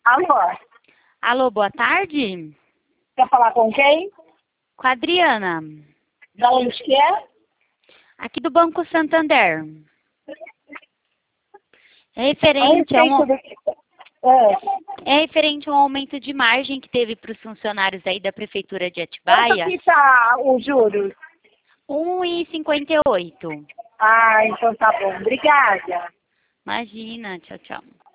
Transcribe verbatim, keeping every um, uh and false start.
Alô? Alô, boa tarde? Quer falar com quem? Com a Adriana, Da onde que é? aqui do Banco Santander. É A referente a respeito um, do que... É. é referente a um aumento de margem que teve para os funcionários aí da Prefeitura de Quanto Atibaia, que tá o juros? um vírgula cinquenta e oito. Ah, então tá bom. Obrigada. Imagina, tchau, tchau.